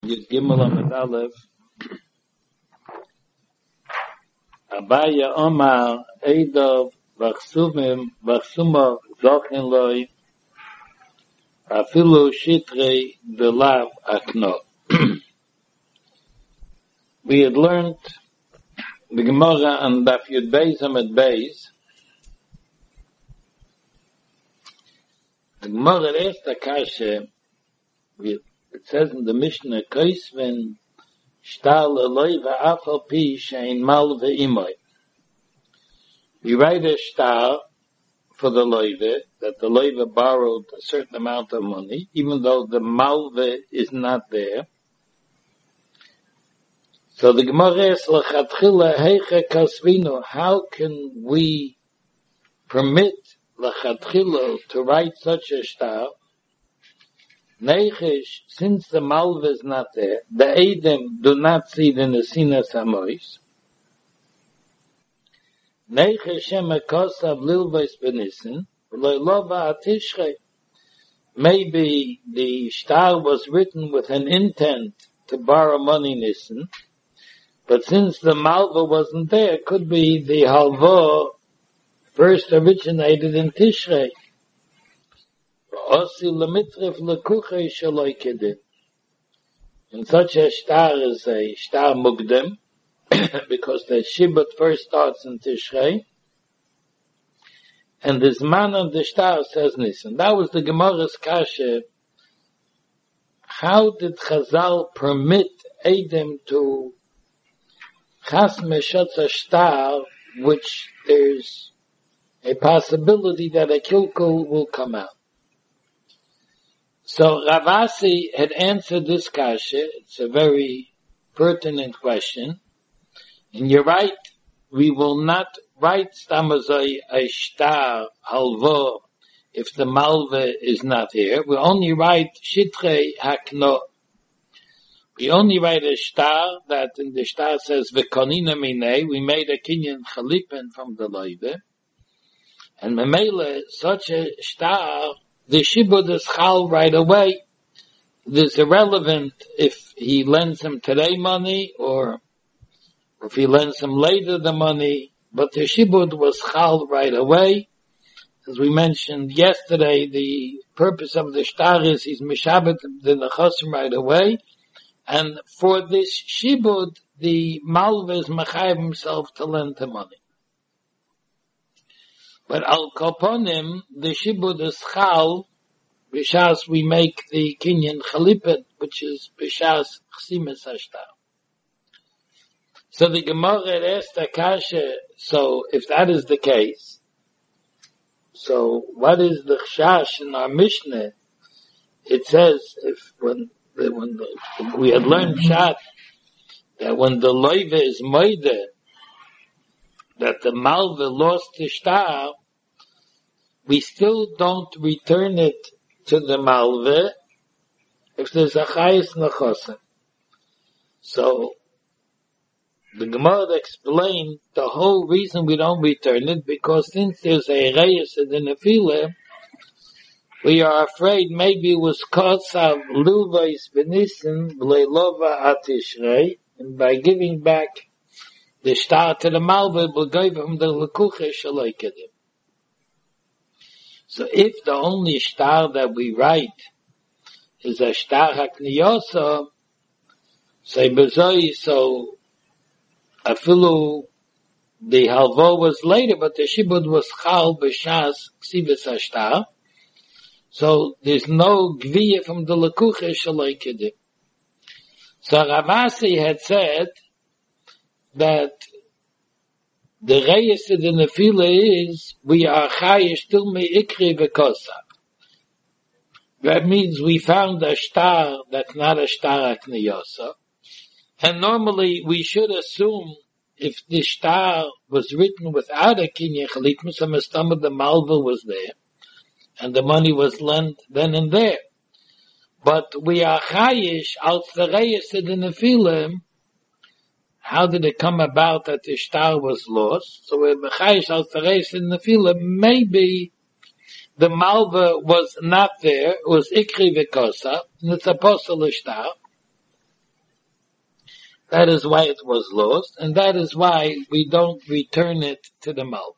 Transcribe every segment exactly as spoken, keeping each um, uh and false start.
Yud Gimel Amud Aleph. Abaya Omar Eidov Vachsumim Vachsuma Zochin Loi Afilu Shitrei Delav Akno. We had learned the Gemara and Daf Yud Beis Amud Beis. The Gemara is the Kashe. It says in the Mishnah, Kaisven Shtal Eloi Va'afal Pi Shein Mal Ve'imoi. We write a shtar for the loive, that the loive borrowed a certain amount of money, even though the malve is not there. So the Gemara is L'chatchila Heiche Kasvino. How can we permit L'chatchila to write such a shtar? Neichish, since the malve is not there, the Edom do not see the Nesinas Hamois. Neichish Shema Kosav Lilvais Benisin, Loilova Atishrei. Maybe the shtar was written with an intent to borrow money Nissen, but since the malve wasn't there, it could be the halva first originated in Tishrei. And such a shtar is a shtar mugdem, because the shibut first starts in Tishrei, and this man of the shtar says Nisan. That was the Gemara's kasha. How did Chazal permit Edom to chasme shotza shtar, which there's a possibility that a kilkul will come out? So Ravasi had answered this kasha. It's a very pertinent question. And you're right, we will not write stamazai a shtar halvo if the malve is not here. We only write shitrei hakno. We only write a shtar that in the shtar says v'konina minei. We made a kinyan chalipen from the loive. And memele, such a shtar, the shibud is chal right away. It is irrelevant if he lends him today money or if he lends him later the money, but the shibud was chal right away. As we mentioned yesterday, the purpose of the shtar is he's mishabet the nechasim right away, and for this shibud, the malve is mechayev himself to lend the money. But al koponim, the shibud is chal, b'shas we make the kinyan chalipet, which is b'shas chsimes hashtar. So the Gemara asked Akasha, so if that is the case, so what is the chash in our Mishnah? It says, if when, when the, we had learned Shat, that when the loive is moide, that the malve lost the shtar, we still don't return it to the malve if there's a chayis nechosim. So the Gemara explained the whole reason we don't return it, because since there's a reyes in the nefila, we are afraid maybe it was kosav luvais benisin v'leilova atishrei, and by giving back the shtar to the malve, we'll give him the lekuche shaloi kedim. So if the only shtar that we write is a shtar hakniyosa, say bezoi, so afilu the halvo was later, but the shibud was chal b'shas ksivas hashtar, so there's no gviya from the lekuche shaloi kedim. So Ravasi had said that the reyes in the nefila is, we are chayish till me ikri v'kosav. That means we found a shtar that's not a shtar akniyosa. And normally we should assume if the shtar was written without a kinyan chalitmus, and the malva was there, and the money was lent then and there. But we are chayish out the reyes in the nefila. How did it come about that the shtar was lost? So we're mechayish al teres in the fila. Maybe the malva was not there. It was ikri v'kosa, and it's apostle shtar. That is why it was lost, and that is why we don't return it to the Malva.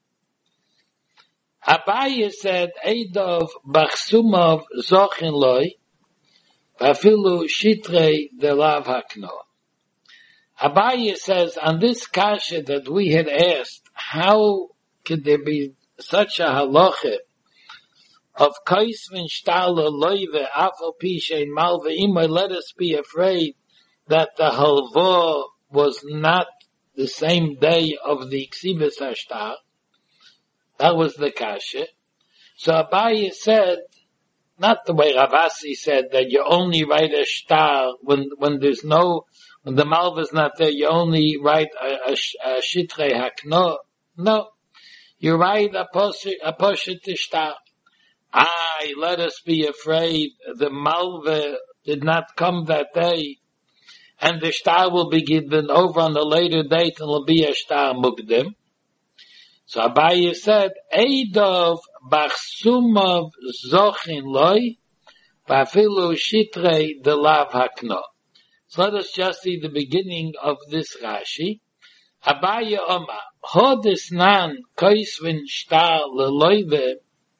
Abaye said, Eidov Bachsumov Zochin Loi, Vafilu Shitrei Delav Hakno. Abaye says, on this kasha that we had asked, how could there be such a halacha of Kaisvin Shtala Loive Afal Pishe Malva Imay, let us be afraid that the halva was not the same day of the Ksibas Hashtar. That was the kasha. So Abaye said, not the way Ravasi said, that you only write a shtar when, when there's no, when the malva is not there, you only write a, a, a shitrei hakno. No. You write a poshet, a poshet shtar. Aye, let us be afraid the malva did not come that day, and the shtar will be given over on a later date and will be a shtar mukdim. So Abaye said, Eidov Bachsumov Zochin Loi, Vafilu Shitrei Delav Hakno. So let us just see the beginning of this Rashi. Abaye Oma, Hodis Nan Koisvin Shtar Leloive,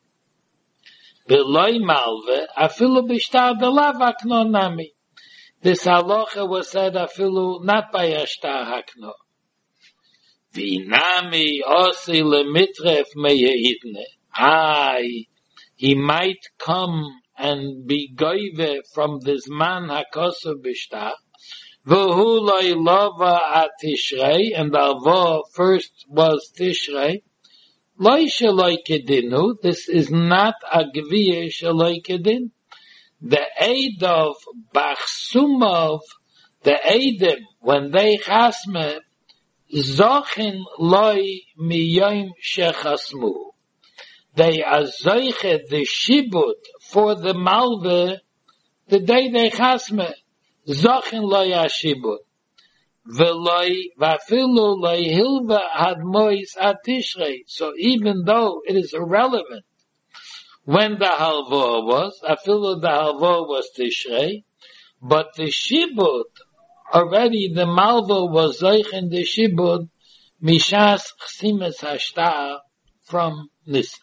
Beloi Malve, Afilu Bishtar Delav Hakno Nami. This halacha was said Afilu not by a shtar Hakno. Vinami osi lemitref meyehidne. Aye, he might come and be goive from this man hakosu bishtar. V'hu loy lova at Tishrei, and the avo first was Tishrei. Loy sheloi kedinu, this is not a gviya sheloi kedin. The aid of Bachsumov, the aidim, when they chasme, Zochin loy miyom shechasmu. They are zoichet the shibud for the malve the day they chasme. Zochin loy ashibud. Veloy vafilu loy hilva hadmois atishrei. So even though it is irrelevant when the halva was, afilu the halva was tishrei, but the shibud, already the malva was zoich in the shibud mishas chsimes hashtar from Nisan.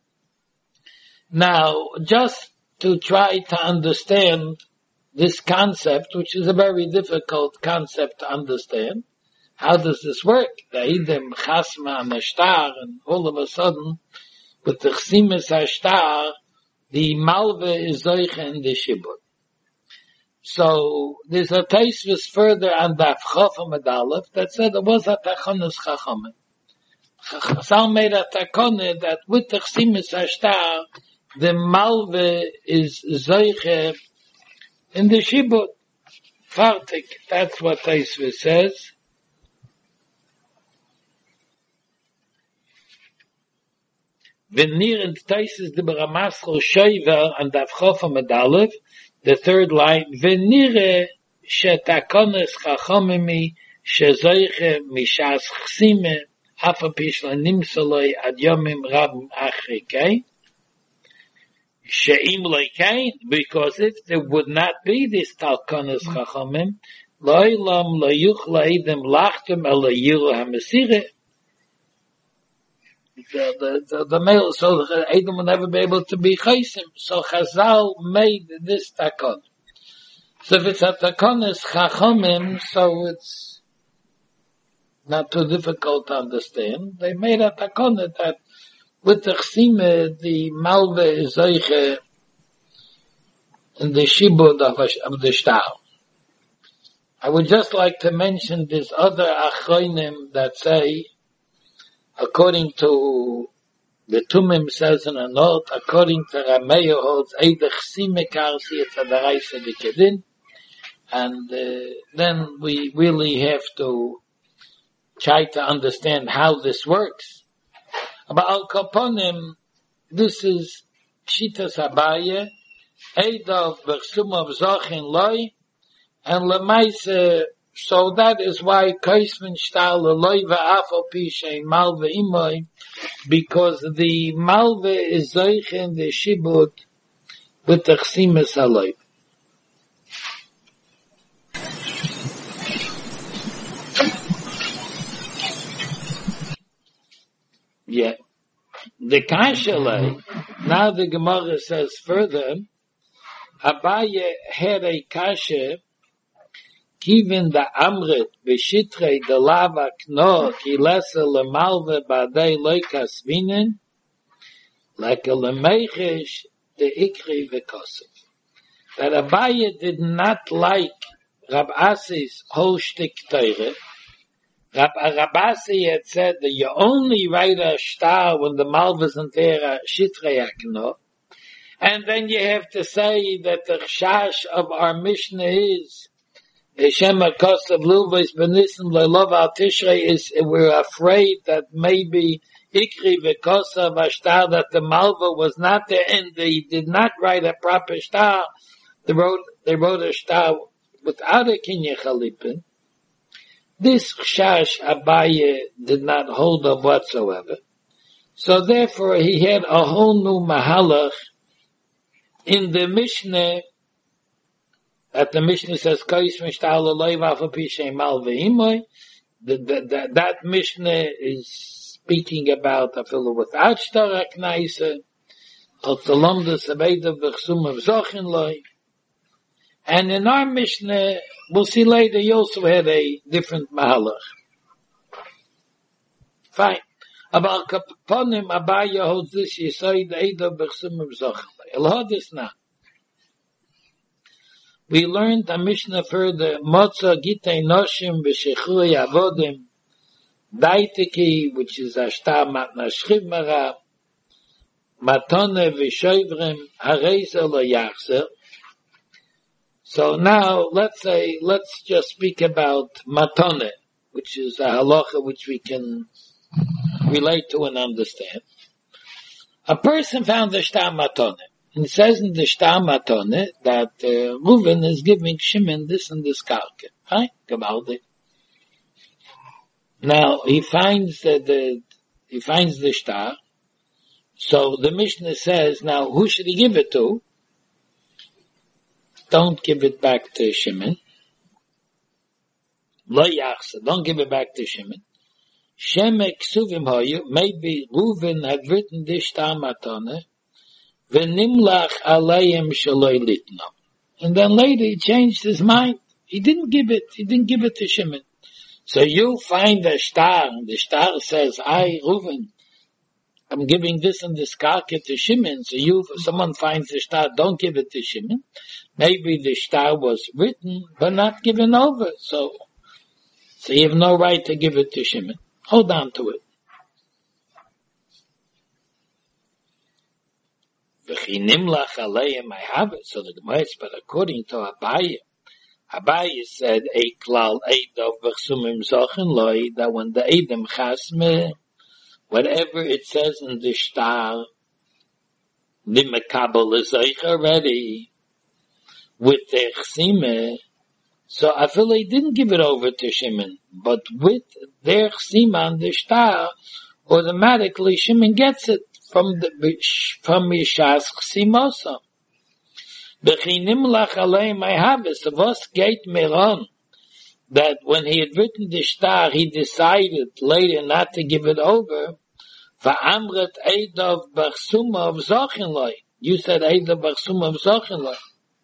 Now, just to try to understand this concept, which is a very difficult concept to understand, how does this work? The idim chasma and hashtar, and all of a sudden, with the chsimes hashtar, the malva is zoich in the shibud. So there's a taisvis further on Daf Chofam Adalef that said it was a tachonis chachamim. Chazal made a takoneh that with the chsimis hashtar, the malve is zoiche in the shibud. Fartik, that's what taisvis says. V'nir in taisvis de beramascho shoiver on Daf Chofam Adalef, the third line, Venire shetakones chachomimi shezoiche mishas chsime afa pishla nimsaloi ad yomim rabim achrikei she'im loikein, because if there would not be this talkones chachomim, loilam loyuchla idem lachtem ela yiru hamesire. The, the, the, the male, so the Edom will never be able to be chaysim. So Chazal made this takon. So if it's a takon is chachomim, so it's not too difficult to understand. They made a takon that with the chsime, the malve is zoiche in the shibud of, of the shtar. I would just like to mention this other achronim that say, according to the Tumim says in a note, according to Rameyo holds Eidach Simekarsi it's a Daraisa Dikedin, and uh, then we really have to try to understand how this works. But Al Kaponim, this is Shitas Abaye, Eidav Bersumav Zachin Loi, and Lemaise. So that is why Kaisvin Shtar Leloy Va'afal Pishein Malve Imoy, because the Malve is zoich in the Shibud with the Chsimes Aloy. the Kashale, now the Gemara says further, Abaye had a Kasha, given the Amrit, Beshitre, the Lava Kno, Kilesa Lemalve Badei Loikas Vinen, like a Lemechesh, the Ikri Vekosov. That Abaye did not like Rab Asi's whole shtick Teire. Rab, Rab Asi had said that you only write a star when the Malva isn't there, Shitre Akno. And then you have to say that the Chash of our Mishnah is Hashem HaKosav Luvos Benisim Leilov Al Tishrei is, we're afraid that maybe Ikri V'Kosav Ashtar, that the Malva was not there and they did not write a proper star. They wrote, they wrote a star without a Kinyan Chalipin. This Chash Abaye did not hold of whatsoever. So therefore he had a whole new Mahalach in the Mishnah, that the Mishnah says, Kais Mishtal Eloi Vafa Pishay Mal Ve'imoy. That Mishnah is speaking about a fellow without Shtar HaKnaisa, Al Talomda Sabeida V'chsum of Zochin Loi. And in our Mishnah, we'll see later, he also had a different Mahalach. Fine. About Kaponim, Abaya holds this, Yisai Deida V'chsum of Zochin Loi. El Hodis now. We learned a Mishnah further, Motza Gitei Noshim B'Shechui Avodim, Daitiki, which is Ashtar Matna Shchivmara, Matone V'Shoivrim, Hareza Lo Yachzer. So now, let's say, let's just speak about Matone, which is a halacha which we can relate to and understand. A person found the Shtar Matone. And it says in the Shtar Matone that uh, Reuven is giving Shimon this and this karka. Right? Gabaldi. Now, he finds that the, he finds the Shtar. So the Mishnah says, now, who should he give it to? Don't give it back to Shimon. Lo yachsa, don't give it back to Shimon. Shemek suvim hoyu, maybe Reuven had written this Shtar Matone, V'nimlach alayim shaloi litno. And then later he changed his mind. He didn't give it. He didn't give it to Shimon. So you find a star, and the star says, I, Reuven, I'm giving this and this karka to Shimon. So you, if someone finds the star, don't give it to Shimon. Maybe the star was written, but not given over. So, so you have no right to give it to Shimon. Hold on to it. V'chinimlach aleim, I have it. So the Gemara, but according to Abaye, Abaye said a klal eidov v'chsumim zochen loi, that when the eidem chasme, whatever it says in the shtar, the mekabel is already with the chsime. So I feel he didn't give it over to Shimon, but with their chsime on the shtar, automatically Shimon gets it from the from Yishas Chsimosa. Bechinim lach aleim I have it. So was gate meron, that when he had written the shtar, he decided later not to give it over. Va'amret eidov b'chsuma of zochinloi. You said eidov b'chsuma of zochinloi.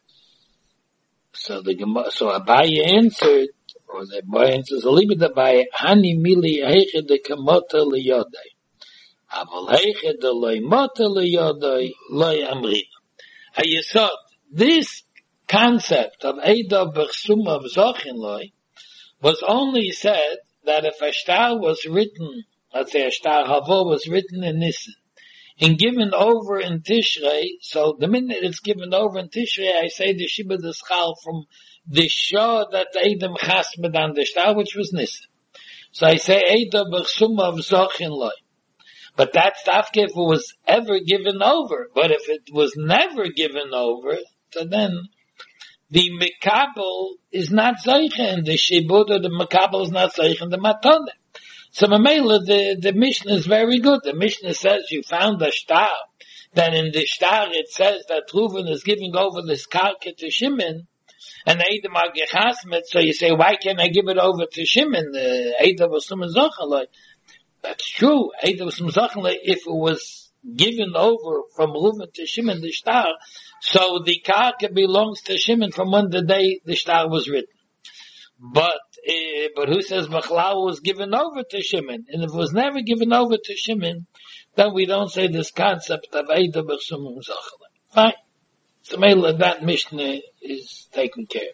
So the so Abaye answered, or the Abaye answers a little bit Abaye, Hani mili heiche de kamota liyodei. Aval heiche de loy mota liyodei loy amrina. Hayesod, this concept of eidov b'chsuma of zochinloi was only said that if a shtar was written, let's say a shtar havo was written in Nisan, and given over in Tishrei, so the minute it's given over in Tishrei, I say the Shiba the Schal from the Shah that the Edom Chasmed on the shtar, which was Nisan. So I say Edom B'chsuma of Zochin Loi. But that's afke if it was ever given over. But if it was never given over, so then the Mekabel is not Zeichen, and the Shibud or the Mekabel is not Zeichen, the Matone. So Mamela, the, the Mishnah is very good. The Mishnah says you found a shtar. Then in the shtar it says that Reuven is giving over this karka to Shimon, and Edom Agechasmet, so you say, why can't I give it over to Shimon? Edom was Sumazochaloi. That's true. Edom was Sumazochaloi if it was given over from Reuven to Shimon, the star, so the karka belongs to Shimon from when the day the star was written. But, uh, but who says Bechlal was given over to Shimon? And if it was never given over to Shimon, then we don't say this concept of Eida B'Sumum Zachalei. Fine. So maybe that Mishnah is taken care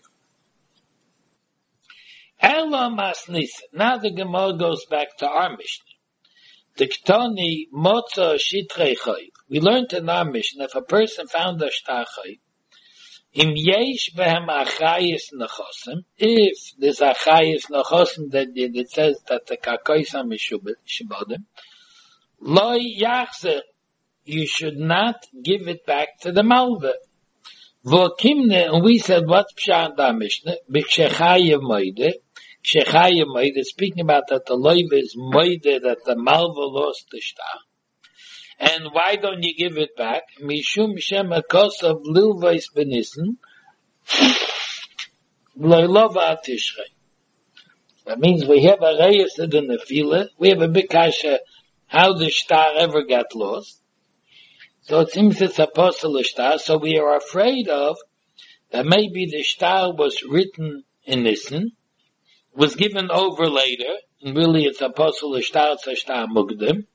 of. Ela Masnis. Now the Gemara goes back to our Mishnah. The Ktoni Motza Shitrei Chayv. We learned in our Mishnah, if a person found a shtar chayv, Im yesh behem achayis nechosim, if there's achayis nechosim that it says that the kakois are mishubadim, lo yachzer, you should not give it back to the malva. V'okimne, and we said, what's pshat da Mishnah? B'kshechayev moide, kshechayev moide, speaking about that the loiv is moide, that the malva lost the shtar. And why don't you give it back? Mishum shem akos of lilvais benissen, loilova tishrei. That means we have a reyes in the nefila. We have a big kasha how the shtar ever got lost. So it seems it's a posel shtar. So we are afraid of that maybe the shtar was written in Nissen, was given over later, and really it's a posel shtar, it's a shtar mugdim.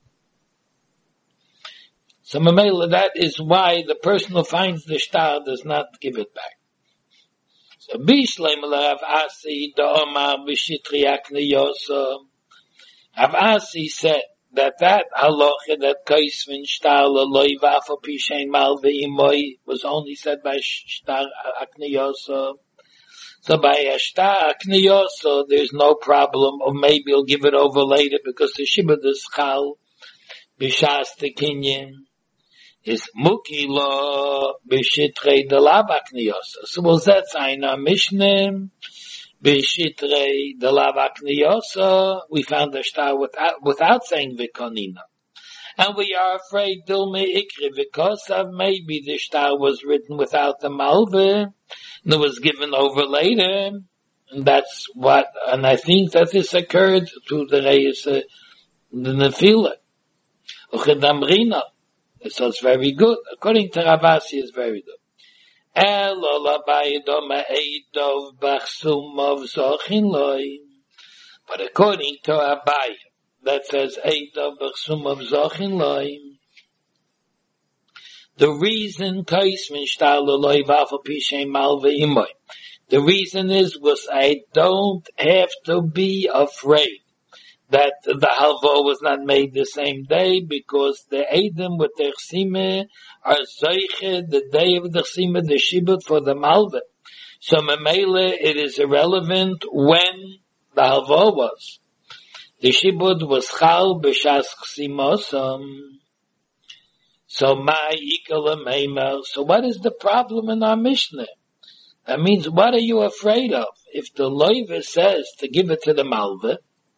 So that is why the person who finds the shtar does not give it back. So Bishleim Rav Asi Da'omar B'Shitri Akne Yosa. Rav Asi said that that halacha, that kaisvin shtar l'loi v'afal pishein mal ve'imoi, was only said by shtar Akne Yosa. So by a shtar Akne Yosa, there's no problem, or maybe he'll give it over later because the shibud is chal b'shas tekinyin. Is muki lo b'shitrei de lavakniyosa. So was that sign our Mishnah? B'shitrei de lavakniyosa. We found the shtar without, without saying v'konina. And we are afraid dilme ikri because of maybe the shtar was written without the malve and it was given over later. And that's what, and I think that this occurred to the Reis, uh, the Nefila. Uchedamrina. So it's very good. According to Rav Asi, it's very good. But according to Abai, that says Eidov B'chsum of Zochin Loi, the reason Kaismin Shtar Loi Vafal Pishem Mal Ve'imoy, the reason is was I don't have to be afraid that the halva was not made the same day because the Edom with the chsime are zeiche the day of the chsime, the shibud for the malva. So memele, it is irrelevant when the halva was. The shibud was chal b'shas chsimosam. So my ikala meimer. So what is the problem in our Mishnah? That means what are you afraid of? If the loiva says to give it to the malva,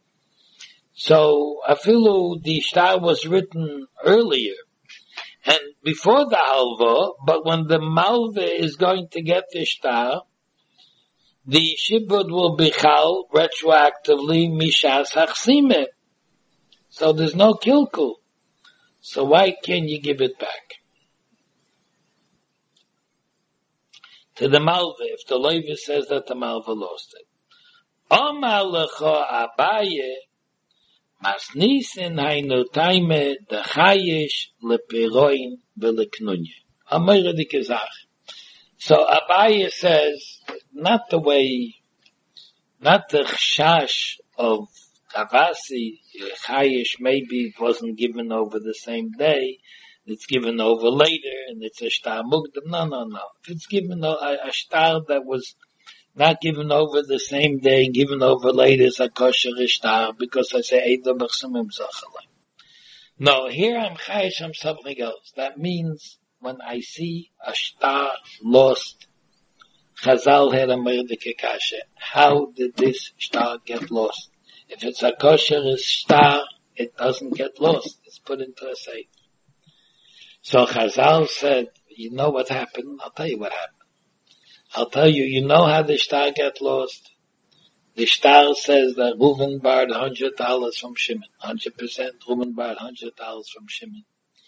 so afilu the shtar was written earlier and before the halva, but when the malva is going to get the shtar, the shibud will be chal retroactively mishas hachsime. So there's no kilkul. So why can't you give it back to the malva if the loiva says that the malva lost it? Omar lecha Abaye Masnisin hainu taime de chayish lepiroin veleknunye. Amayra di kezach. So Abaye says, not the way, not the chash of Tavasi, chayish maybe it wasn't given over the same day, it's given over later, and it's a shtar mugdam. No, no, no. If it's given a, a shtar that was not given over the same day, given over later is a kosher ishtar, because I say Eidom B'chsumim Zachalei. No, here I'm chayish on something else. That means when I see a shtar lost, Chazal had a merdeke kasha. How did this shtar get lost? If it's a kosher shtar, it doesn't get lost. It's put into a safe. So Chazal said, you know what happened? I'll tell you what happened. I'll tell you, you know how the shtar get lost? The shtar says that Reuven borrowed one hundred dollars from Shimon. one hundred percent Reuven borrowed one hundred dollars from Shimon.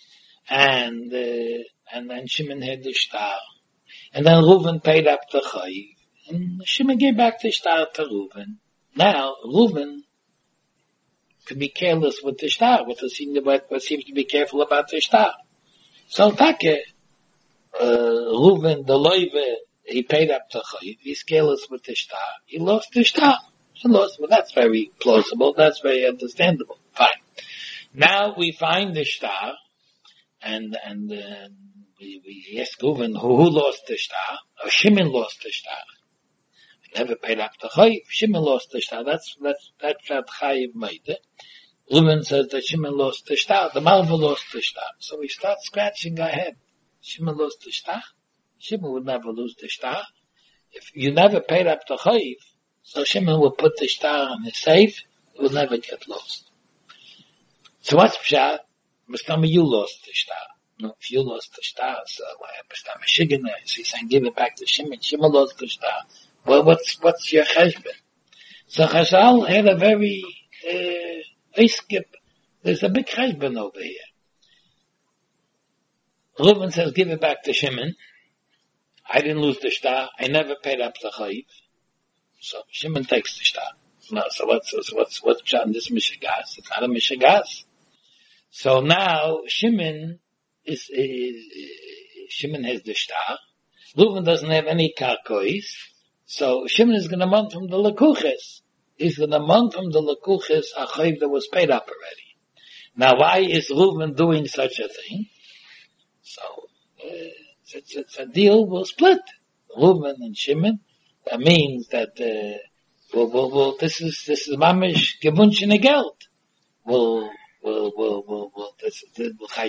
and uh, and then Shimon had the star, and then Reuven paid up the chayiv, and Shimon gave back the star to Reuven. Now Reuven could be careless with the star, with the seems but seems to be careful about the star. So Take, uh, Reuven the loive, he paid up the chayiv. He's careless with the star. He lost the star. He lost. Well, that's very plausible. That's very understandable. Fine. Now we find the star, and and uh, we, we ask Reuven who, who lost the star. Or Shimon lost the star. He never paid up the chayiv. Shimon lost the star. That's that's that's what chayiv made it. Reuven says that Shimon lost the star. The Malva lost the star. So we start scratching our head. Shimon lost the star. Shimon would never lose the star. If you never paid up the chayiv, so Shimon will put the star in the safe. It will never get lost. So what's pshat? Mustama, you lost the star. No, if you lost the star, so Mustama Shigana, so he's saying give it back to Shimon. Shimon lost the star. Well, what's what's your cheshbon? So Chazal had a very uh, skip. There's a big cheshbon over here. Reuven says give it back to Shimon. I didn't lose the star. I never paid up the chayiv. So Shimon takes the star. No, so what's so what's what's pshat in this mishigas? It's not a mishigas. So now Shimon is, is Shimon has the star. Reuven doesn't have any karkois, so Shimon is going to mount from the lekuches. He's going to mount from the lekuches a chayiv that was paid up already. Now, why is Reuven doing such a thing? So uh, it's, it's, it's a deal. We'll split Reuven and Shimon. That means that uh, we'll, we'll, we'll, this is this is mamish gewunschene Geld. We'll We'll, we'll, we'll, we'll, this, this,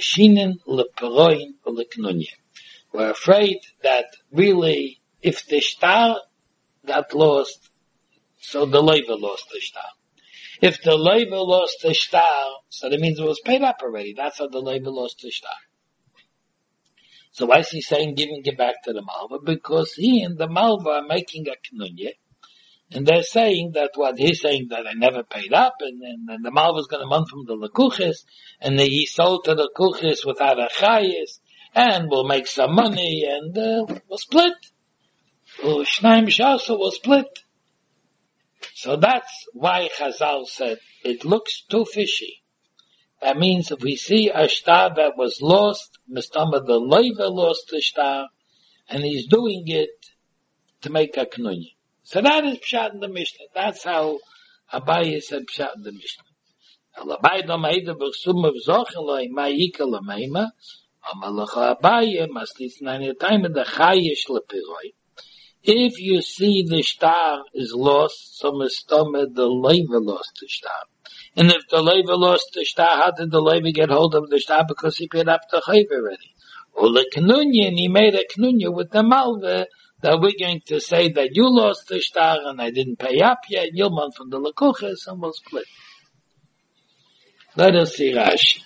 we're afraid that really, if the star got lost, so the leiva lost the star. If the leiva lost the star, so that means it was paid up already. That's how the leiva lost the star. So why is he saying giving it back to the malva? Because he and the malva are making a knunya. And they're saying that what he's saying that I never paid up, and then and the Malva was going to month from the Lekuches, and then he sold to the Lekuches without a chayis, and we'll make some money, and uh, we'll split. Shnaim Shasa will split. So that's why Chazal said it looks too fishy. That means if we see a star that was lost, Mistama the Leiva lost the star, and he's doing it to make a knunya. So that is pshat in the Mishnah. That's how Abaye said pshat in the Mishnah. Abaye do meida b'chsum of zocheloi ma'ika l'meima. Amalacha Abaye maslis nani time the chayish lepiroi. If you see the star is lost, so mistama the leiva lost the star. And if the leiva lost the star, how did the leiva get hold of the star? Because he paid up the chayiv already. Or the knunya, and he made a knunya with the malva, that we're going to say that you lost the star and I didn't pay up yet, you'll month from the lekuches and we'll split. Let us see Rashi.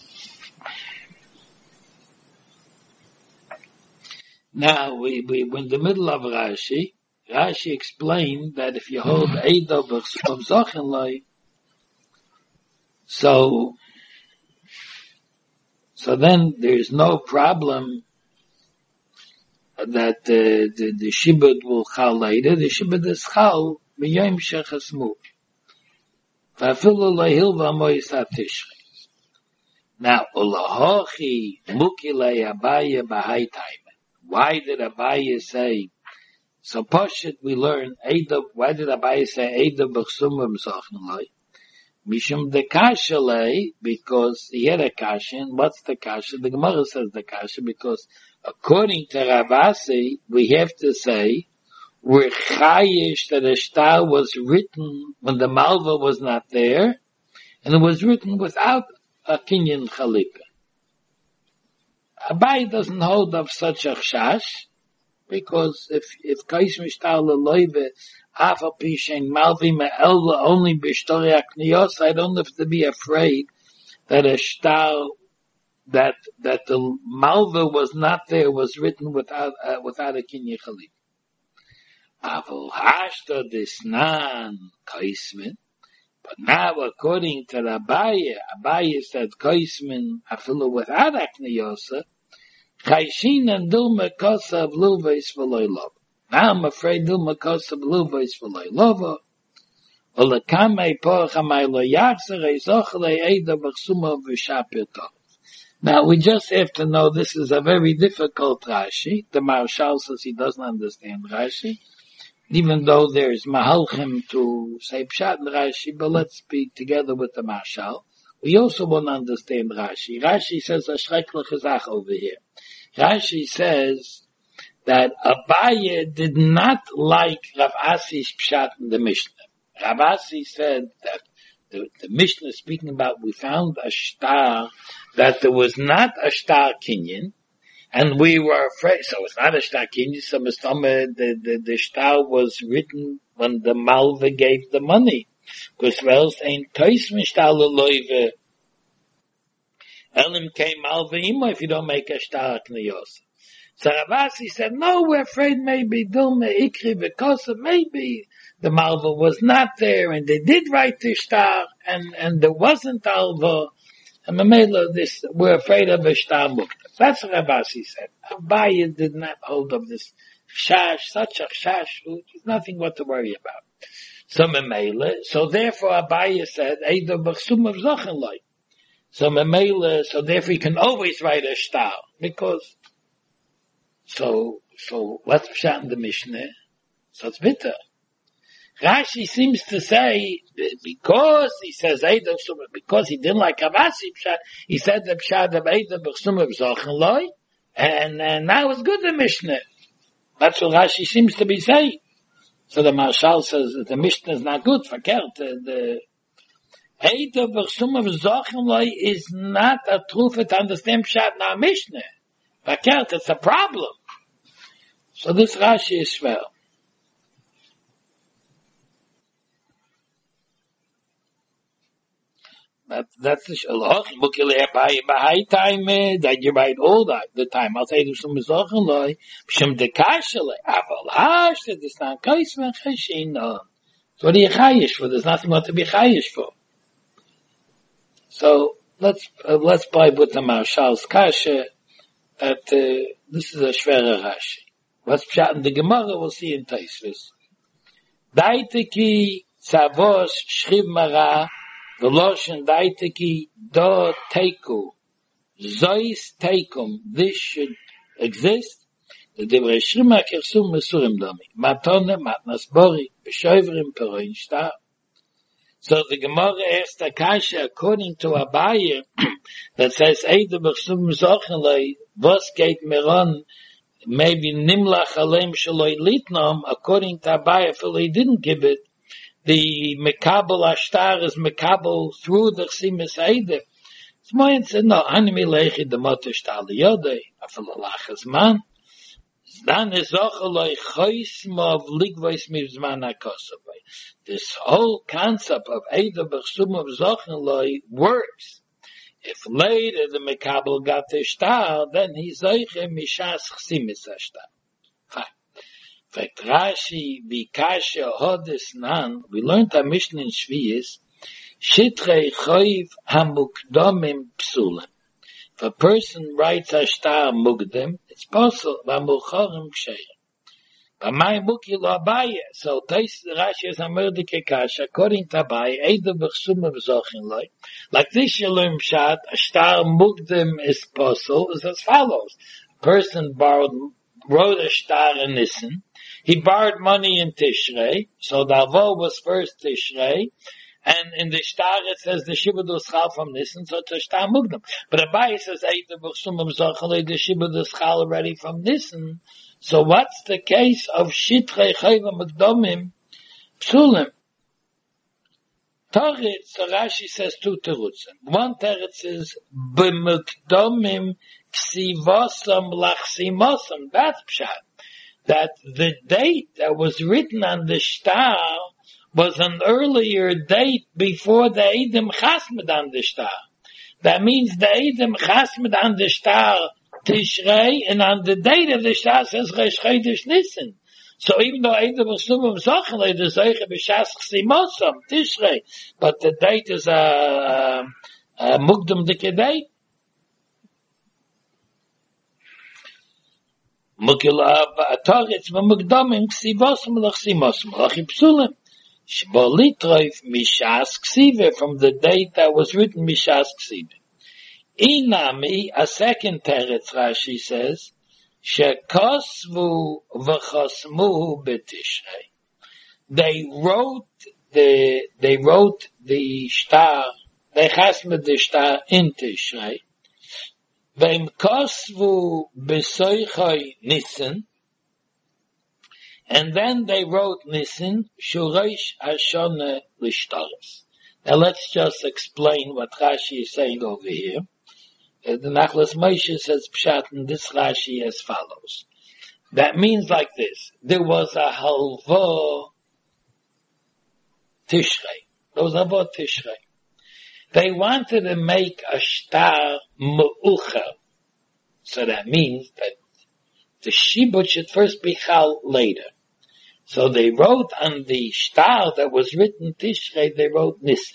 Now, we, we, we're in the middle of Rashi. Rashi explained that if you hold Eidah b'chsum Zochenloi, so, so then there's no problem that uh, the, the shibud will chal later. The shibud is chal miyom shechasmu. V'afilu lahil v'amoyis hatishrei. Now, olahochi mukilei Abaye b'hai time. Why did Abaye say? So Poshet we learn Eidah. Why did Abaye say Eidah b'chsumim zochnulai? Mishum de kashalei, because he had a kasha. And what's the kasha? The Gemara says the kasha because according to Ravasi, we have to say we're chayish that a star was written when the malva was not there, and it was written without a kinyan chalipa. Abaye doesn't hold of such a chash, because if if kaish mishtar leloive afa pishen malvi me'elva only b'shtori akniyos, I don't have to be afraid that a star that that the malva was not there was written without uh, without a kinyan chalipa. Avol hashta disnan kaismin. But now, according to Abaye, Abaye said, Koismin, afilu without Akniyosa, Chayshin and Dilma Kosa of Lilveis V'loi Lova. Now I'm afraid Dilma Kosa of Lilveis V'loi Lova, Olekame Porchamay Lo Yachzer, Eizochle Eida B'chsuma V'shapir Tov. Now we just have to know this is a very difficult Rashi. The Marshal says he doesn't understand Rashi, even though there's Mahalchim to say Pshat in Rashi, but let's speak together with the Marshal. We also won't understand Rashi. Rashi says a schreckliche Sache over here. Rashi says that Abaye did not like Rav Asi's Pshat in the Mishnah. Rav Asi said that the, the Mishnah speaking about, we found a star, that there was not a star kinyan, and we were afraid, so it's not a star kinyan, so the, the, the star was written when the Malva gave the money. Because else ain't Toismin star leloive, Elim came Malva ima if you don't make a star kniyos. So Rav Asi said, no, we're afraid maybe Dilma Ikri V'kosa, maybe the Malva was not there, and they did write the star, and, and there wasn't Alva, and Mamela, this, we're afraid of a star mukta. That's what Rav Asi said. Abaye did not hold of this shash, such a shash, there's nothing what to worry about. So Mamela, so therefore Abaye said, Eida B'chsum of Zochenloi. So Mamela, so therefore you can always write a star, because, so, so, what's Pshat in the Mishnah? So it's bitter. Rashi seems to say, because he says Eida B'chsum, because he didn't like Rav Asi Pshat, he said the Pshat of Eida B'chsum of Zochenloi, and, and now it's good the Mishnah. That's what Rashi seems to be saying. So the Marshal says that the Mishnah is not good. Verkehrt, the Eida B'chsum of Zochenloi is not a truth to understand Pshat in our Mishnah. Verkehrt, it's a problem. So this Rashi is fair. That, that's the Shalach. By time that you write all that the time. I'll say to some Zochenloi, Shem de Kashele, Aval Hash, that is not Kaisman Cheshin. So what are you chayish for? There's nothing more to be chayish for. So let's uh, let's play with the Marshal's Kasha that uh, this is a Shvera Rashi. What's Pshat in the Gemara, we'll see in Taisvis. Daiteki Tzavos Shchiv Mara Veloshen Daiteki Do Teiku Zois Teikum. This should exist. The Divrei Shrima Kersum Mesurim Domi Matone Matnas Bori B'Shoivrim Peroin Shtar. So the Gemara asked Akasha according to Abaye that says Eida B'Chsum Zochenloi Vos Geit Meron maybe Nimlach Alem Shaloi Litnom. According to Abaye, if he didn't give it, the Mekabel Ashtar is Mekabel through the Chsimis Eida. So Moyen said, no, Hanimi Lechi the Motor Shtar Liyodei Afel Alachas Man. Dan is Zochenloi Choisma of Ligvois Mivzman HaKosovai. This whole concept of Eida B'Chsum of Zochenloi works. If later the Mekabel got the Shtar, then he's Zoiche Mishas Chsimis Ashtar. Fine. In fact, Rashi, Bikasha, Hodis, Nan, we learned a Mishnah in Shviyis, Shitrei Choiv HaMukdomim Psulim. If a person writes a Shtar Mugdem, it's possible, V'Mulchorim Ksherim. V'May Muki Lo Abaye. So, Tais Rashi is Amerdike Kasha, according to Abaye, Eida B'Chsum of Zochenloi. Like this you learn Pshat, a Shtar Mugdem is possible, is as follows. A person borrowed, wrote a Shtar in Nissen. He borrowed money in Tishrei, so the Avo was first Tishrei, and in the Shtar it says the Shibud Schal from Nissen, so it's a Shtar Mugdem. But Abaye says Eida B'Chsum of Zochenloi, the Shibud Schal already from Nissen. So what's the case of Shitrei Choiv HaMukdomim Psulim? Teretz, so Rashi says two terutzim. One teretz is B'Mukdomim Ksivosam Lachsimosam. That's Pshat. That the date that was written on the Shtar was an earlier date before the Eidim Chasmed on the Shtar. That means the Eidim Chasmed on the Shtar Tishrei, and on the date of the Shtar says Resh Chodesh Nissen. So even though Eid Muslim Zachle the Zeiche B'Shas Chsimosam Tishrei, but the date is a, a, a Mugdam Dike date. Mukila Ataritz Mugdamim Ksivosam Lachsimosam Lachipsulim Shbolitroif Mishas Ksive from the date that was written Mishas Ksive. Inami, a second teretz Rashi says, Shekosvu v'chosmu b'tishrei. They wrote the, they wrote the shtar, they chasmed the shtar in Tishrei. V'im kosvu b'soichoi Nisan. And then they wrote Nisan, Shureish Hashona l'shtaris. Now let's just explain what Rashi is saying over here. The Nachlas Moshe says Pshat in this Rashi as follows. That means like this. There was a halva Tishrei. There was a halva Tishrei. They wanted to make a shtar me'ucher. So that means that the shibud should first be chal later. So they wrote on the shtar that was written Tishrei, they wrote Nisan.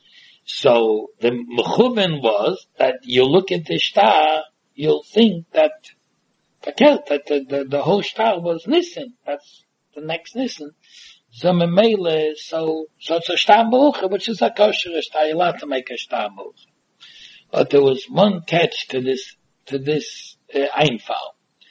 So the mechuven was that you look at the shtar, you'll think that that the, the, the whole shtar was Nisan. That's the next Nisan. So memele, so so it's a shtar me'ucher, which is a kosher shtar. You're allowed to make a shtar me'ucher. But there was one catch to this to this uh, einfall.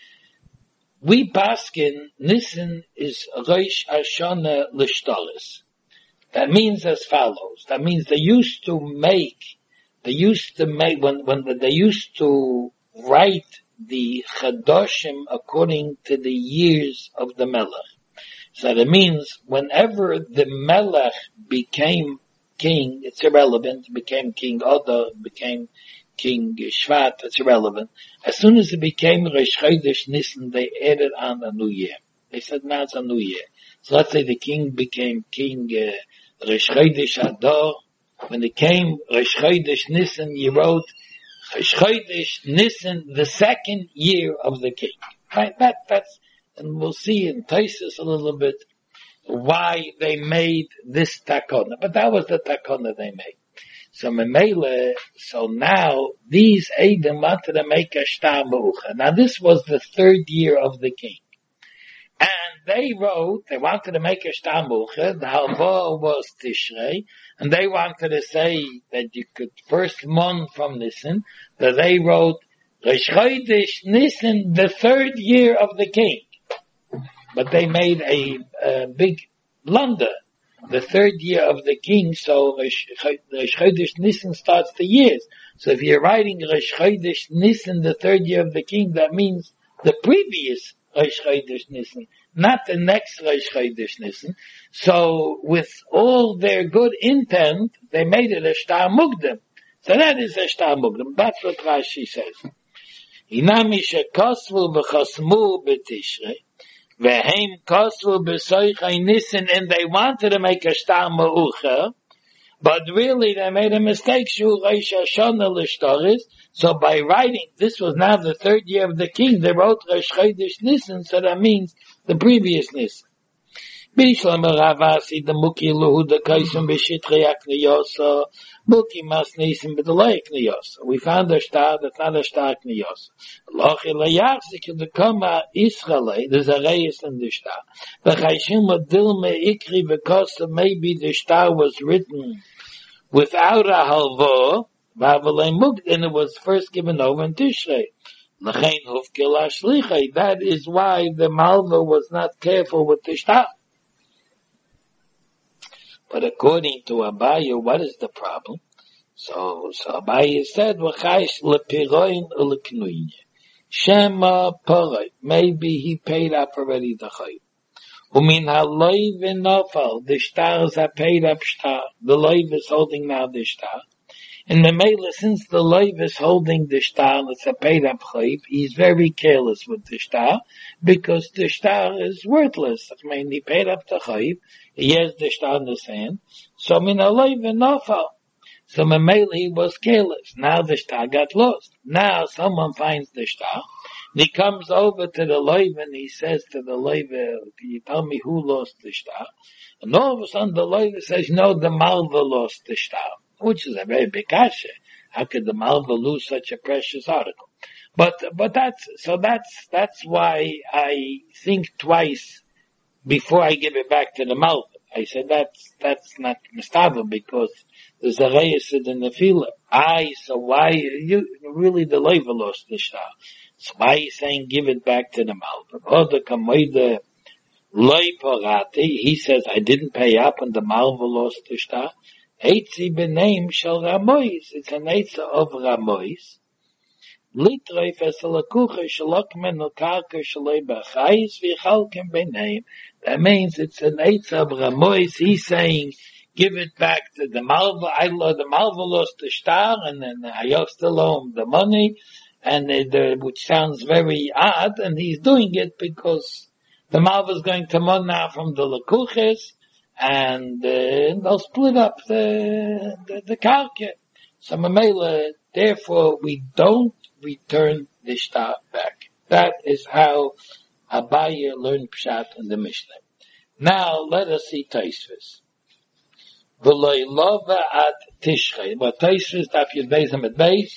We paskin Nisan is Rosh Hashanah l'shtaris. That means as follows. That means they used to make, they used to make, when, when they used to write the Chadoshim according to the years of the Melech. So that means whenever the Melech became king, it's irrelevant, became King Oda, became King Shvat, it's irrelevant. As soon as it became Rosh Chodesh Nisan, they added on a new year. They said now it's a new year. So let's say the king became King uh, Rosh Chodesh Adar. When it came Rosh Chodesh Nisan, you wrote Rosh Chodesh Nisan, the second year of the king. Right? That, that's, and we'll see in Taisus a little bit why they made this takona. But that was the takona they made. So Memele, so now these Eidim wanted to make a shtar me'ucher. Now this was the third year of the king. And they wrote, they wanted to make a shtar me'ucher, the halva was Tishrei, and they wanted to say that you could first month from Nisan, that they wrote, Rosh Chodesh Nisan, the third year of the king. But they made a, a big blunder. The third year of the king, so Rosh Chodesh Nisan starts the years. So if you're writing Rosh Chodesh Nisan, the third year of the king, that means the previous Rosh Chodesh Nisan, not the next Rosh Chodesh Nisan. So with all their good intent, they made it a shtar mugdam. So that is a shtar mugdam. That's what Rashi says. Hinami shekosvu b'chosmu b'tishrei. Vehem kosvu b'soichai Nisan, and they wanted to make a shtar me'ucher, but really they made a mistake. Shu Rosh Hashanah l'shtaris. So by writing, this was now the third year of the king, they wrote Rosh Chodesh Nisan, so that means the previous Nisan. Bishlam Ravasi the Muki Luhu the Kaisum B'Shitrei Akniyosa Muki Mas Nisan B'Delei Akniyosa. We found a star that's not a star Akniyosa. Lochi Layachzik the Kama Israelite. There's a reyes in the star. V'Chaishim Adilme Ikri V'Kosa. Maybe the star was written without a halva. V'Avalei Mugd, and it was first given over in Tishrei. L'chein Hufkil Ashlichai. That is why the Malva was not careful with the star. But according to Abaye, what is the problem? So, so Abaye said, "V'chaish lepiroin uleknuyin." Shema paroi. Maybe he paid up already the chayv. Umin haloiv v'nofal. The stars are paid up star. The loiv is holding now the star. And the mele, since the loiv is holding the star, it's a paid up chayv. He's very careless with the star because the star is worthless. I mean, he paid up the chayv. He has the star in his hand. So min haloiv v'nofal. So Mamela, he was careless. Now the star got lost. Now someone finds the star. He comes over to the Leiv and he says to the Leiv, can you tell me who lost the shtar? And all of a sudden the Leiv says, no, the Malva lost the shtar, which is a very big kasha. How could the Malva lose such a precious article? But, but that's, so that's, that's why I think twice before I give it back to the Malva. I said that's, that's not mistava because there's a reyes in the field. I, so why, you, really the Leiva lost the shtar. So why are you saying give it back to the Malva? Or the Kamoide Leiporati, he says I didn't pay up and the Malva lost the shtar. Eitzi b'neim shel Ramois. It's an eitza of Ramois. Litroif es alakucha shalokmen al karka shalei b'chayis v'yichalkem b'neim. That means it's an eitza of Ramois. He's saying give it back to the Malva. I the Malva lost the shtar and then I still owe him the money. And it, uh, which sounds very odd, and he's doing it because the Malva is going to Mona from the Lakuches, and uh, they'll split up the the, the Karka. So Mamela, therefore, we don't return the shtar back. That is how Abaye learned Pshat in the Mishnah. Now, let us see Taisvis. V'loi lova at Tishrei. But Taisvis, daf yud beis amid beis.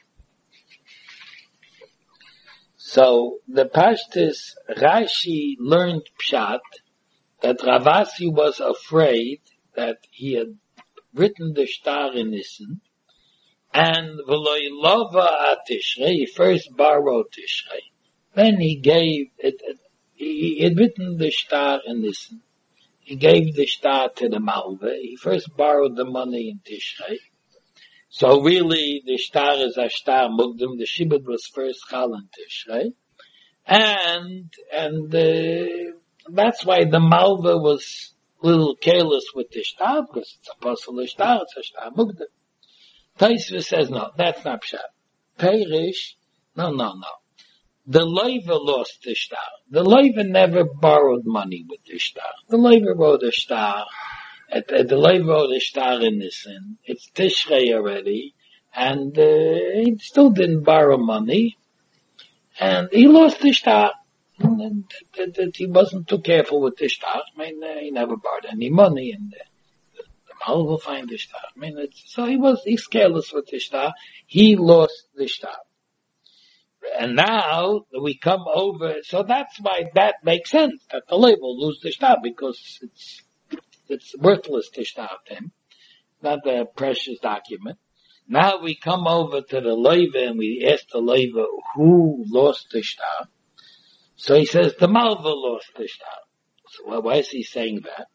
So the Pashtus Rashi learned Pshat that Ravasi was afraid that he had written the shtar in Nisan, and V'loi lova at Tishrei, he first borrowed Tishrei, then he gave it, it he had written the shtar in Nisan, he gave the shtar to the Malva, he first borrowed the money in Tishrei. So really, the shtar is a shtar mugdam. The shibud was first chal and Tishrei, and and uh, that's why the Malva was a little careless with the shtar because it's a possible shtar, it's a shtar mugdam. Taisva says no, that's not pshat. Perish, no, no, no. The Leiva lost the shtar. The Leiva never borrowed money with the shtar. The Leiva wrote a shtar. At, at the Leiva the shtar in Nisan, it's Tishrei already, and uh, he still didn't borrow money, and he lost the shtar. And, and, and, and he wasn't too careful with the shtar. I mean, uh, he never borrowed any money, and uh, the, the Mal will find the shtar. I mean, it's, so he was he's careless with the shtar. He lost the shtar. And now we come over, so that's why that makes sense that the Leiva will lose the shtar because it's. It's worthless to shtar to him, not a precious document. Now we come over to the Leiva and we ask the Leiva who lost the shtar. So he says the Malva lost the shtar. So why is he saying that?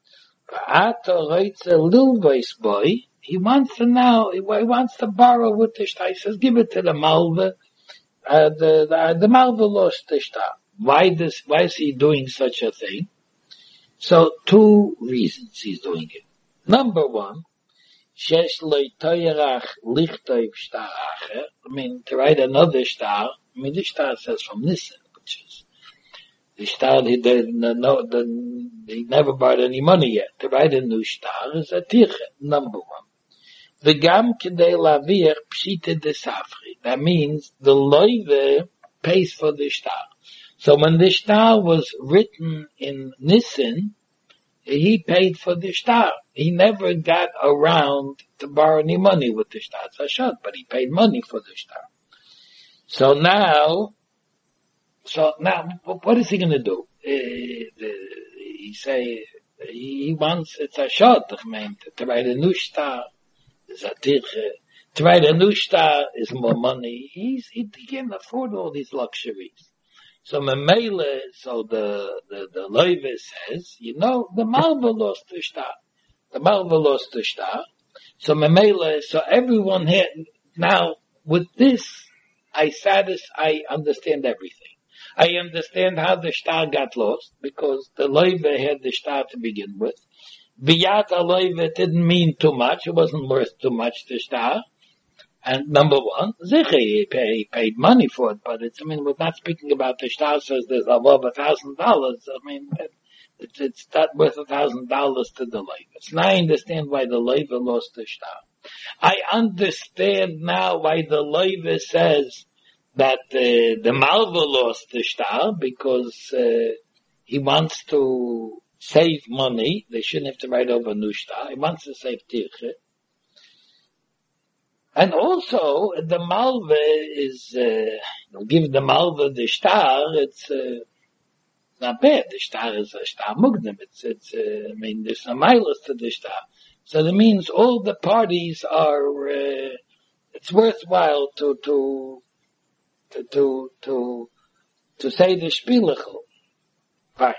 Boy, he wants to now, he wants to borrow with the shtar. He says give it to the Malva. Uh, the, the, the Malva lost the shtar. Why does, why is he doing such a thing? So two reasons he's doing it. Number one, shesh loy toyrach lichtov shtar acher. I mean, to write another shtar. I mean, the shtar says from Nisan, which is the shtar he didn't know. He never borrowed any money yet. To write a new shtar is a tirche. Number one. The gam kedei lavir pshite de safri. That means the loive pays for the shtar. So when the shtar was written in Nisan, he paid for the shtar. He never got around to borrow any money with the shtar. It's a shot, but he paid money for the shtar. So now, so now, what is he going to do? Uh, he say he wants it's a shot. I mean, to write a new shtar is a tirche. To write a new shtar is more money. He's he, he can't afford all these luxuries. So Memele, so the, the, the Leiva says, you know, the Malva lost the shtar. The Malva lost the shtar. So Memele, so everyone here, now with this, I satis, I understand everything. I understand how the shtar got lost, because the Leiva had the shtar to begin with. Viyat Leiva didn't mean too much, it wasn't worth too much, the shtar. And number one, Zichi, he, pay, he paid money for it, but it's, I mean, we're not speaking about the shtar says there's above a thousand dollars. I mean, it's, it's not worth a thousand dollars to the Leiva. So now I understand why the Leiva lost the shtar. I understand now why the Leiva says that uh, the Malva lost the star because uh, he wants to save money. They shouldn't have to write over a new star. He wants to save tirche. And also, the Malva is, uh, give the Malva the star, it's uh, not bad. The star is a star mugdem. It's, it's, uh, I mean, there's some miles to the star. So that means all the parties are, uh, it's worthwhile to, to, to, to, to, to say the Spielachel. Fine.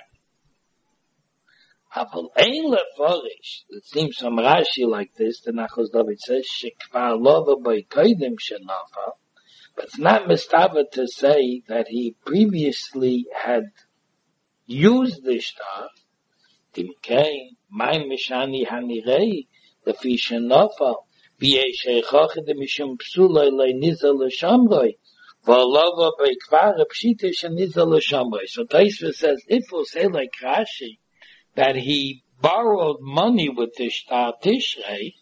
Aval ein leforish, it seems from Rashi like this, the Nachos David says, Shekvar lova by koidim shenafa, but it's not mistava to say that he previously had used the star, Timkei, my mishani hanirei, lefi shenafa, v'yei sheichach de mishum psuloi le nizal l'shamroi, v'alova by kvar pshite shenizal l'shamroi. So Taisva says, if we'll say like Rashi, that he borrowed money with the Shtar Tishrei,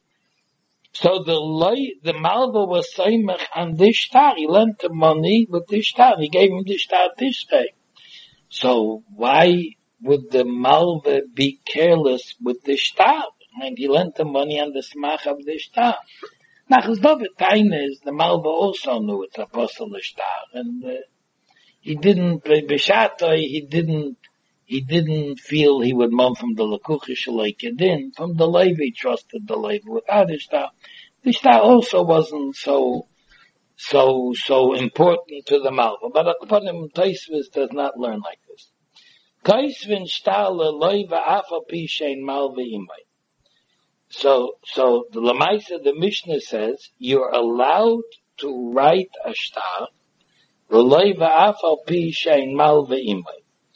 so the loy, the Malva was Saimach on the Shtar. He lent the money with the Shtar. He gave him the Shtar Tishrei. So why would the Malva be careless with the Shtar? And he lent the money on the Smach of the Shtar. Nachas David Taina is the Malva also knew it's Apostle Shtar, and uh, he didn't, B'Shatoi, he didn't He didn't feel he would mum from the Lakuchish like it in. From the Levi, he trusted the Levi without the Shtar. The Shtar also wasn't so, so, so important to the Malva. But Akpanim Taisvis does not learn like this. Kaisvin Shtar le'Leiva afal pi shein Malva imay. So, so the Lamaisa, the Mishnah says, you're allowed to write a Shtar le'Leiva afal pi shein Malva imay.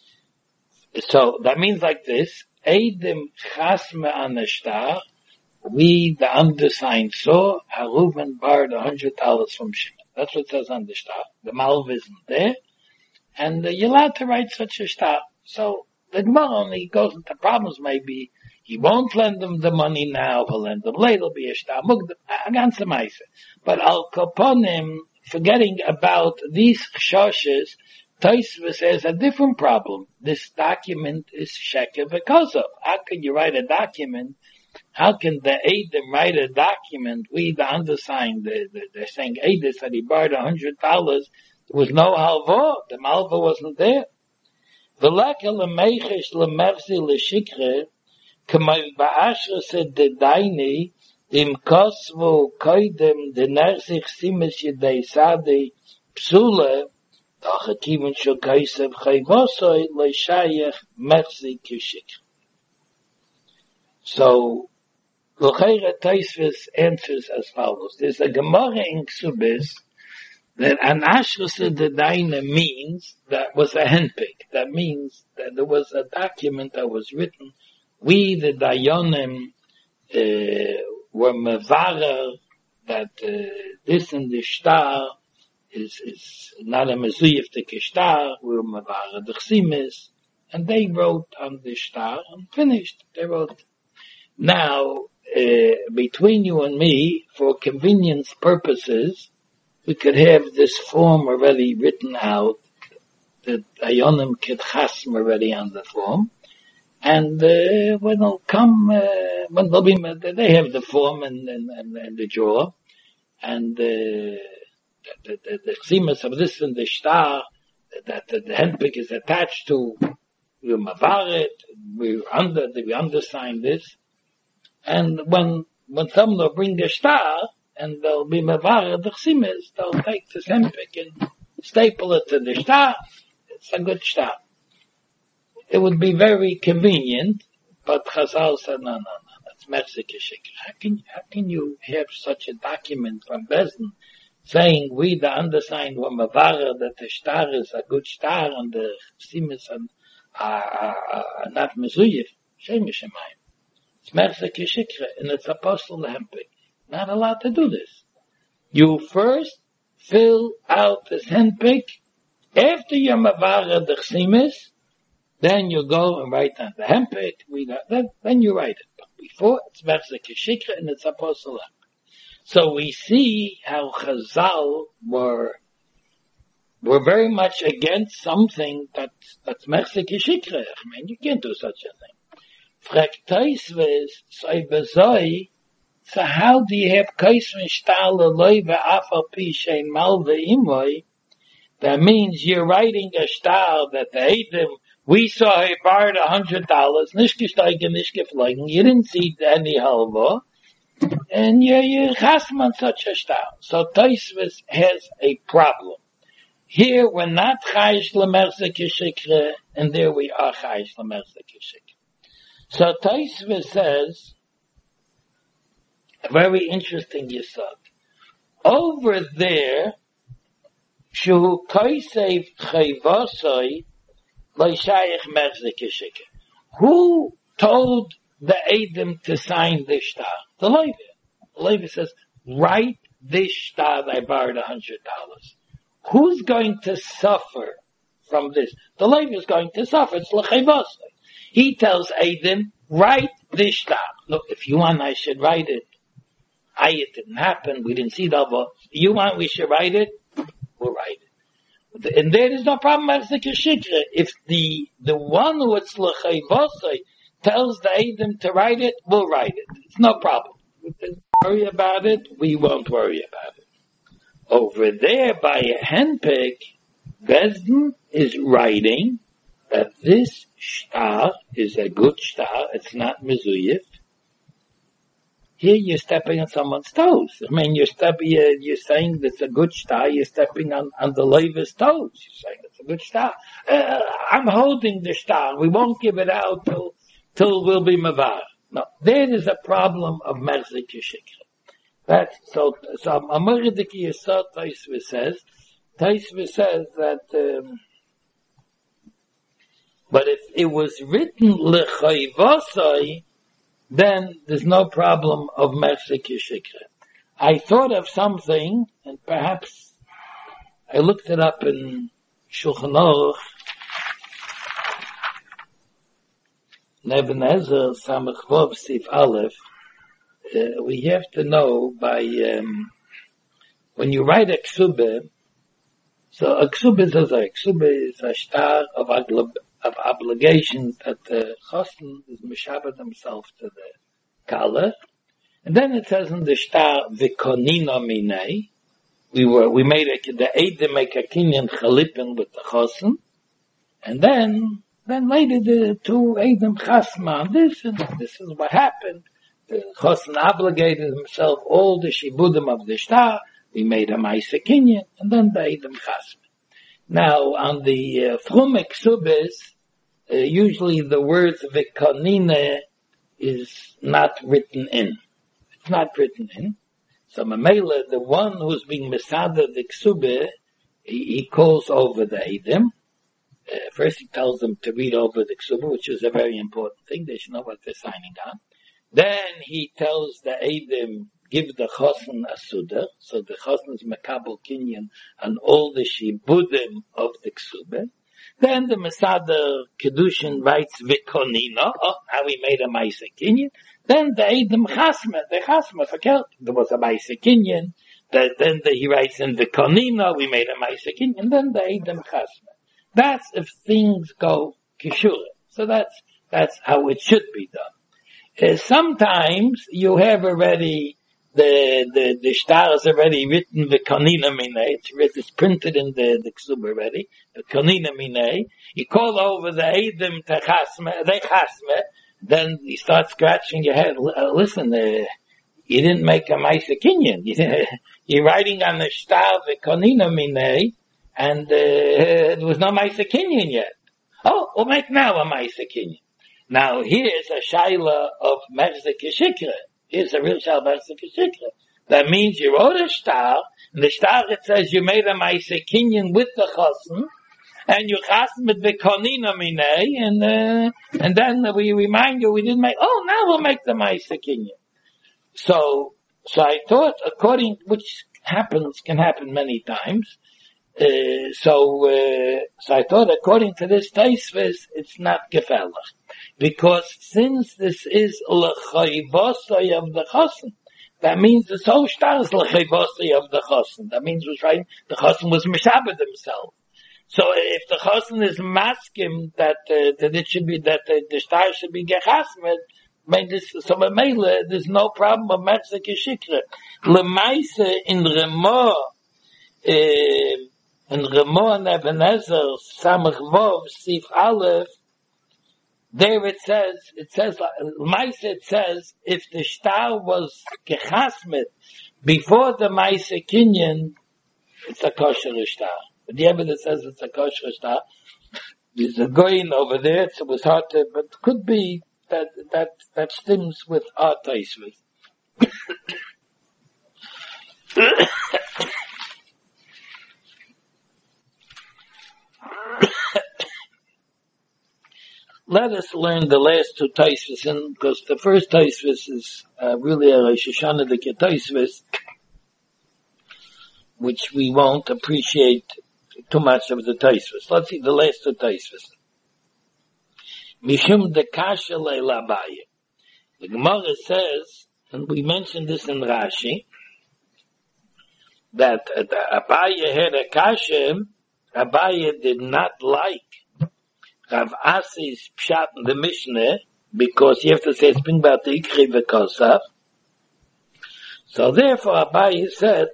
So that means like this: Eidim chasme an the shtar. We, the undersigned, saw Reuven borrowed a hundred dollars from Shimon. That's what it says on the shtar. The Malva isn't there, and uh, you're allowed to write such a shtar. So the Gemara only goes into problems. Maybe he won't lend them the money now. He'll lend them later. It'll be a shtar against the Maisa. But al kaponim, forgetting about these chshoshes, Taisva says a different problem. This document is sheker because of. How can you write a document? How can the Eidim write a document? We, the undersigned, the, the, they're saying Eidis that he borrowed a hundred dollars. There was no halva. The malva wasn't there. V'leka l'meichesh l'merzi l'shikre k'may ba'ashra said the daini dim kosvu koidem the nerzich simis yedei sadi psule. So, L'cheira Taisvis answers as follows. There's a Gemara in Ksubis that an Ashras Dedaina means that was a handpick. That means that there was a document that was written. We, the Dayanim, uh, were Mevara, that uh, this and the Shtar is, is not a mezuyif to kishtar, we're mavara the chsimis, and they wrote on the shtar and finished. They wrote. Now, uh, between you and me, for convenience purposes, we could have this form already written out, that Ayonim could chasm already on the form, and uh, when they'll come, uh, when they'll be, they have the form and, and, and, and the drawer, and uh, the the the chsimas of this and the shtar that the, the handpick is attached to, we mavaret, we under we undersign this, and when when someone will bring a shtar and they'll be mavaret the chsimas, they'll take this handpick and staple it to the shtar. It's a good shtar. It would be very convenient, but Chazal said no, no, no, that's Mexican shikr. How can how can you have such a document from Bezdin saying we, the undersigned, were mavara that the shtar is a good shtar and the chsimis are not mezuyif? Shem Shemayim. It's Merzeke Shikra and it's apostle Lehempik. Not allowed to do this. You first fill out this handpick. After you're mavara the chsimis, then you go and write on the handpick. We then, then you write it. But before it's Merzeke Shikra and it's apostle Lehempik. So we see how Chazal were we're very much against something that's, that's mechzik yishikre. I mean, you can't do such a thing. Fragt Tosfos, so bezoi, so how do you have kaismin shtal loy ve'afal pi shein mal ve'imoy? That means you're writing a shtal that the Eidim, we saw he borrowed a hundred dollars, nicht gesteigen, nicht geflogen, you didn't see any halva, and you, you chasm on such a shtal. So Tosfos has a problem. Here we're not chayish l'merzek yishikre, and there we are chayish l'merzek yishikre. So Tosfos says, a very interesting yisod. Over there, shu koisev chayvosoi loishayich merzek yishikre. Who told the Eidim to sign this shtar? The Levi. The Levi says, write this shtar I borrowed a hundred dollars. Who's going to suffer from this? The Levi is going to suffer. It's l'chayvosoi. He tells Eidim, write this shtar. Look, if you want, I should write it. I, it didn't happen. We didn't see the You want, we should write it? We'll write it. And there is no problem. If the, the one who it's l'chayvosoi tells the Eidim to write it, we'll write it. It's no problem. We don't worry about it. We won't worry about it. Over there by a handpick, Bezdin is writing that this shtar is a good shtar. It's not mezuyif. Here you're stepping on someone's toes. I mean, you're stepping, you're, you're saying that's a good shtar. You're stepping on, on the Levi's toes. You're saying it's a good shtar. Uh, I'm holding the shtar. We won't give it out till, till we'll be mavar. No, there is a problem of merzek yishikre. That's, so, so, Amoridiki Yisod Tosfos says, Tosfos says that, um, but if it was written l'chayvosoi, then there's no problem of merzek yishikre. I thought of something, and perhaps I looked it up in Shulchan Aruch, Nebuchadnezzar Samach Vav Sif Aleph. Uh, we have to know by um, when you write a ksubah. So a ksubah is a ksubah is a shtar of of obligations that the chosn is mishabed himself to the kala, and then it says in the shtar v'konina minei. We were we made a, the Eidim make a kinyan chalipin with the chosn, and then then later the two Eidim chasma. This and this is what happened. The chosn obligated himself all the shibudim of the shtar. We made a ma'aseh kinyan, and then the Eidim chasma. Now on the uh, from ksubas, uh, usually the words v'konina is not written in. It's not written in. So Mamela, the one who's being Mesada the Ksubah, he, he calls over the Eidim. Uh, first he tells them to read over the Ksubah, which is a very important thing. They should know what they're signing on. Then he tells the Eidim, give the Chosn a Suda. So the Chosn is Makabel Kinyan and all the Shibudim of the Ksubah. Then the Mesada Kedushin writes V'konina. Oh, now we made a ma'aseh kinyan. Then the Eidim Chasma, the Chasma forgot there was a ma'aseh kinyan. The, then the, he writes in the Konina, we made a ma'aseh kinyan. Then the Eidim Chasma. That's if things go kishura. So that's that's how it should be done. Uh, sometimes you have already the the the shtar is already written the Konina Minei. It's written, it's printed in the the Ksub already. The Konina Minei. You call over the Eidim to Chasma, they Chasma. Then you start scratching your head. Uh, listen, uh, you didn't make a ma'aseh kinyan. You're writing on the shtar the Konina Minei, and uh, there was no ma'aseh kinyan yet. Oh, we'll make now a ma'aseh kinyan. Now here's a shaila of merzek yishikre. Here's a real shaila of merzek yishikre. That means you wrote a shtar, and the shtar it says you made a ma'aseh kinyan with the chosn, and you chasm with the konina minei, and uh, and then we remind you we didn't make. Oh, now we'll make the ma'aseh kinyan. So, so I thought, according which happens can happen many times. Uh, so, uh, so I thought, according to this Tosfos, it's not gefährlich, because since this is l'chayvosai of the chosn, that means the so star is l'chevasi of the chassan. That means we're trying, the chassan was mishabed himself. So if the chassan is masking that, uh, that it should be, that uh, the star should be gechasmed, I this, so Mamela, there's no problem of Metzek Yeshikra. Lemaise in Remo, uh, in Remo and Ebenezer, Samach Vov, Sif Aleph, there it says, it says, Lemaise it says, if the star was gechasmed before the Maise Kinyan, it's a kosher star. But the evidence says it's a kosher star. There's a going over there, so it was hard to, but it could be that, that, that stems with our taisvus. Let us learn the last two taisvus, in because the first taisvus is uh, really a Rosh Hashanah de taisvus, which we won't appreciate too much of the taisvus. Let's see the last two taisvus. Mishum de kasha leila Abaye. The Gemara says, and we mentioned this in Rashi, that uh, Abaye had a kasha. Abaye did not like Rav Asi's pshat in the Mishnah, because you have to say it's been about the ikri v'kosav. So therefore Abaye said,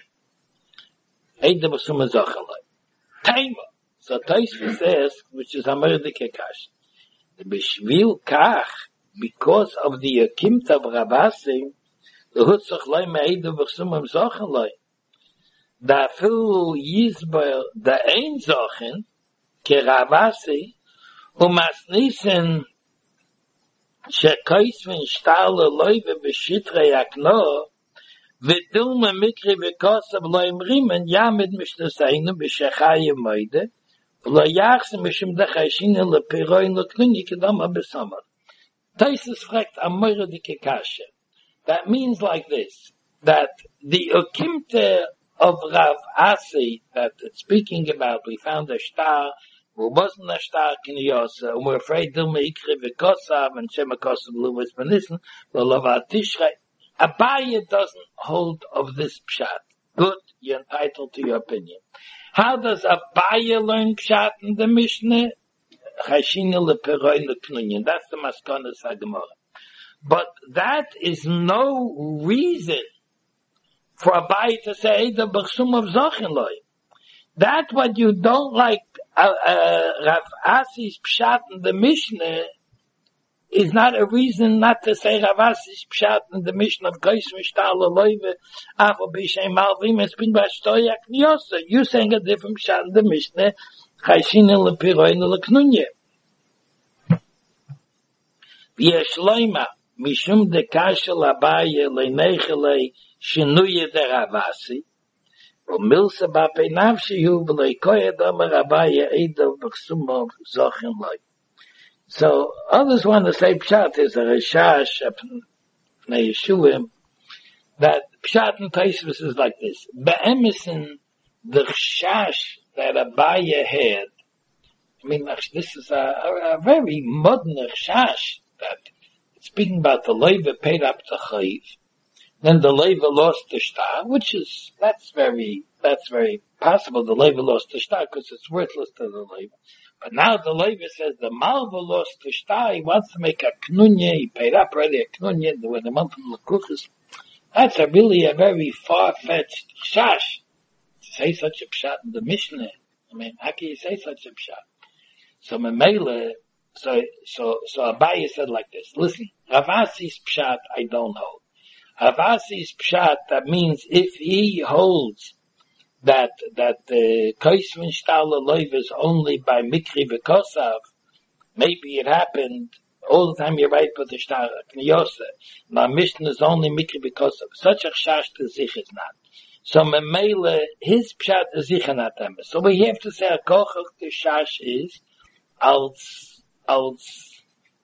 Eidem Asuma Zachalai. Taima. So Taisva says, which is Amar de Kekash. The Bishvil Kach, because of the Akimta of Ravasi, the Hutzach Lai Me'eidem Asuma Zachalai. Da Filu Yizbar, da Ein Zachin, Ke Ravasi, Umasnisen, Shekoisvin Shtala Loive B'Shitre Yakno, V'dilma mikri v'kosav lo imrimen yamid mishtaseinu b'shechaya moide v'lo yachse mishum dechayshina lepiroin l'knuni kedama b'samar. Taisus fragt amore dike kashe. That means like this, that the okimte of Rav Asi that it's speaking about, we found a star who wasn't a star kinyosa, and we're afraid dilma ikri v'kosav and shema kosav luvis b'nissen v'lo v'atishrei. Abaye doesn't hold of this pshat. Good, you're entitled to your opinion. How does Abaye learn pshat in the Mishnah? Chashina leperoy leknunyan. That's the maskonas hagemara. But that is no reason for Abaye to say the b'chsum of zachin loy. That what you don't like uh, uh, Rav Asi's pshat in the Mishnah is not a reason not to say Rav Asi's pshat in the Mishnah of Geis Mishtal Loive Avo B'Shem Malvim Espin Bashtoyak Nyosa. You're saying a different pshat in the Mishnah. Chayshina lepiroin leknunye. V'yesh loima mishum dekasha Abaye leinechelei shinuye de Rav Asi u'milsa b'pei nafshihu v'leikoyed amar Abaye eidav b'chsumov zachin loy. So others want to say pshat is a reshash na Yeshuim, that pshat in Taisvus is like this. Be'emison, the chash that Abaye had, I mean, this is a, a, a very modern chash that speaking about the Leva paid up to Chayiv, then the Leva lost the star, which is, that's very, that's very possible. The Leva lost the star because it's worthless to the Leva. But now the Leva says the Malva lost the star, he wants to make a knunye, he paid up already a knunye, with a month of Lekuchas. That's a really a very far-fetched chash to say such a pshat in the Mishnah. I mean, how can you say such a pshat? So Memele, so, so, so Abaye said like this, listen, Rav Asi's pshat I don't hold. Rav Asi's pshat, that means if he holds that that the Kaisvin Shtala Loiv is only by Mikri V'Kosav, maybe it happened all the time you write with the Shtar Kniyose. Now Mishnah is only Mikri V'Kosav. Such a Chash to Zich is not. So Memele, his Pshat is Zich not them. So we have to say a Kochach the Chash is als als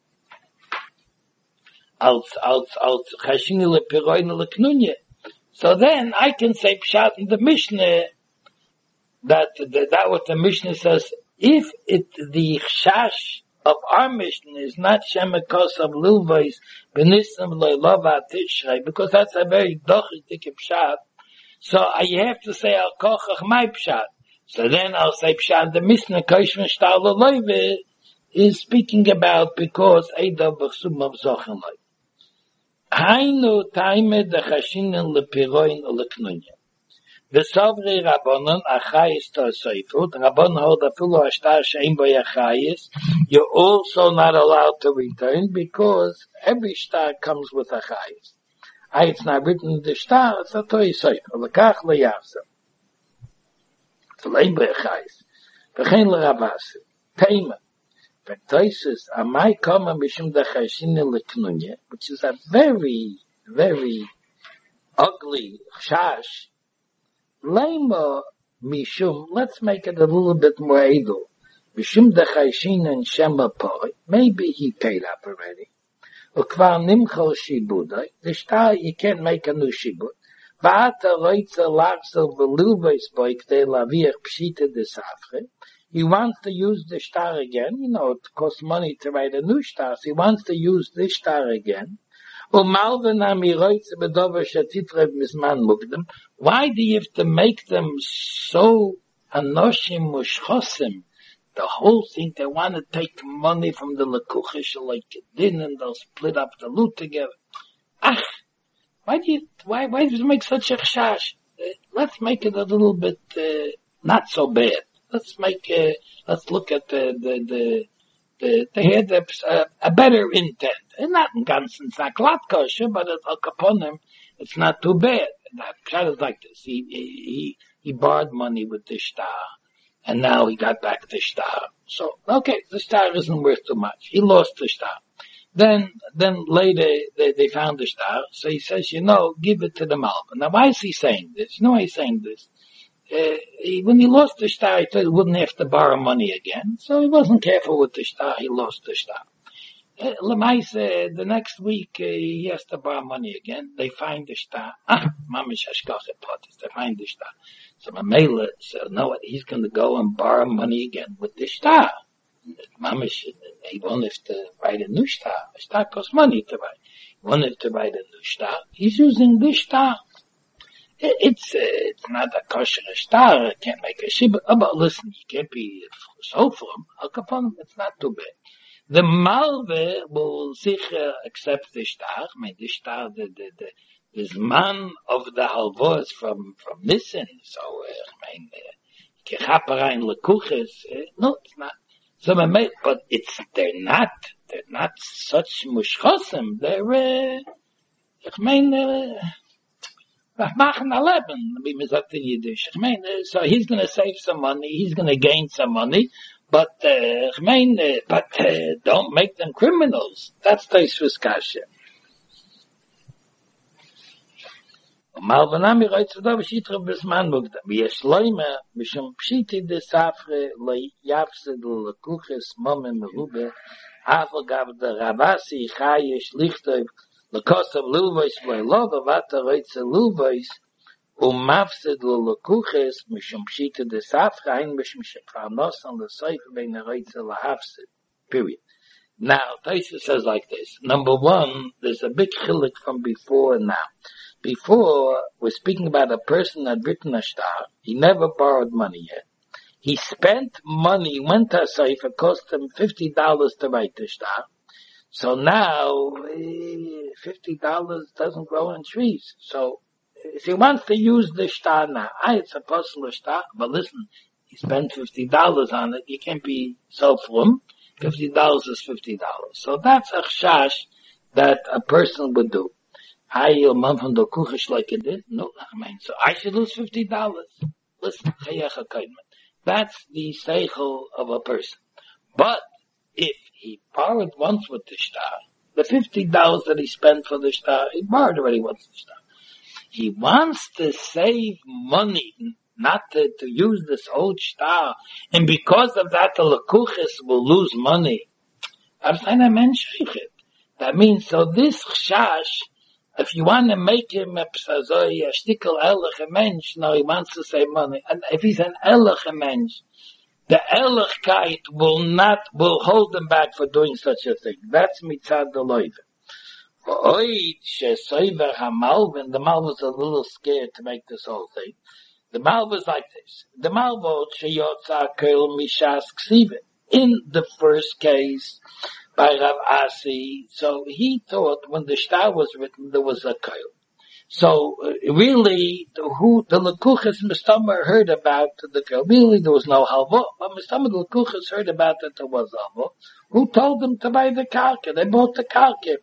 als als als Chashini Lepiroin Leknunye. So then I can say pshat in the Mishnah that that, that what the Mishnah says, if it the chash of our mission is not Shemekos of Lilvais, Benissim Leilova Tishrei, because that's a very dochitik pshat. So I have to say Al Kochach my pshat. So then I'll say pshat the Mishnah Koshman Shtar Leilove is speaking about because Eida B'chsum of Zochen Leil. Hainu Taime de Chashinin Lepiroin Leknunya. V'savri Rabbanon Achayis Tosefut. Rabbanon hold a full ashtar she'im bo Achayis. You're also not allowed to return because every star comes with Achayis. Ah, it's not written in the star, it's a Torah Sefer. Lekach leyavsem. It's le'im bo Achayis. V'chein l'Ravasi. Teima. V'toises amai kama mishum de Chashinin leknunya, which is a very, very ugly chash. Lema mishum, let's make it a little bit more edel. Mishum dechayshin and shema poi, maybe he paid up already. Ukvar nimchol shibudai, the shtar, you can't make a new shibud. Va'ata roitza larsel v'luvais boi k'tei laviach pshita desafre. He wants to use the shtar again. You know, it costs money to write a new shtar, so he wants to use this shtar again. Why do you have to make them so anoshim mushchosim? The whole thing, they want to take money from the lekuchish like a din and they'll split up the loot together. Ach, why do you, why, why does it make such a chash? Uh, let's make it a little bit, uh, not so bad. Let's make, uh, let's look at the, the, the, the they had a, a, a better intent. And not in Gansen, it's not glad kosher, but it's upon him, it's not too bad. That pshat is like this. He, he, he borrowed money with the shtar, and now he got back the shtar. So, okay, the shtar isn't worth too much. He lost the shtar. Then, then later they, they found the shtar, so he says, you know, give it to the Malva. Now why is he saying this? You know why he's saying this? Uh, he, when he lost the shtar, he thought he wouldn't have to borrow money again, so he wasn't careful with the shtar, he lost the shtar. Uh, Lemaise, uh, the next week, uh, he has to borrow money again. They find the shtar. Ah, mamish hashkache potis. They find the shtar. So Mamela said, no, what, he's going to go and borrow money again with the shtar. Mamish, he won't have to write a new shtar. A shtar costs money to write. He won't have to write a new shtar. He's using this shtar. It, it's, uh, it's not a kosher shtar. It can't make a shibah. Oh, but listen, he can't be so for him. Al Capone, it's not too bad. The Malve will sicher accept the shtar. I mean, the shtar, the, the, the, the zman of the halvos from, from Nissen. So, uh, I mean, kechaparein uh, lekuches. Uh, no, it's not. So, but it's, they're not, they're not such mushchosim. They're, uh, I mean, uh, machen a leben, wie man sagt in Yiddish. I mean, uh, so he's gonna save some money, he's gonna gain some money, but, uh, I mean, uh, but, uh, don't make them criminals. That's Tosfos Kasha. Malvanami writes about Shitra Bisman Mugda. V'yesh loime, mishum pshiti de safre, lo yafsid l'kuches momem merube, afal gav de Ravasi chayesh lichtov, l'kosav lulvois v'lov avata roitze lulvois, umafsid l'kuches, mishum pshiti de safre, ein mishum shefarnos on the seif bein roitze l'hafsid. Period. Now, Tosfos says like this. Number one, there's a big chiluk from before and now. Before, we're speaking about a person that had written a shtar. He never borrowed money yet. He spent money, went to a safe, it cost him fifty dollars to write the shtar. So now, fifty dollars doesn't grow on trees. So, if he wants to use the shtar now, ah, it's a personal shtar, but listen, he spent fifty dollars on it, you can't be so for him. fifty dollars is fifty dollars. So that's a chash that a person would do. I, a man from the kuchish like it did? No, I mean, so I should lose fifty dollars. Listen, that's the seichel of a person. But if he borrowed once with the shtar, the fifty dollars that he spent for the shtar, he borrowed already once the shtar. He wants to save money, not to, to use this old shtar, and because of that, the lekuches will lose money. That means, so this chash, if you want to make him a psazoi, a shtickle ehrliche mensch, no, he wants to save money. And if he's an ehrliche mensch, the Ehrlichkeit will not, will hold them back for doing such a thing. That's mitzad the loive. For oid shesoiver hamalvin, the Malva's a little scared to make this whole thing. The Malva's like this. The Malva sheyotza kel mishas ksive. In the first case, by Rav Asi, so he thought when the shtar was written, there was a kel. So uh, really, the, who the Lekuchas Mistamer heard about the kel. Really, there was no halva, but Mistamer the Lekuchas heard about that there was halva. Who told them to buy the karka? They bought the karka.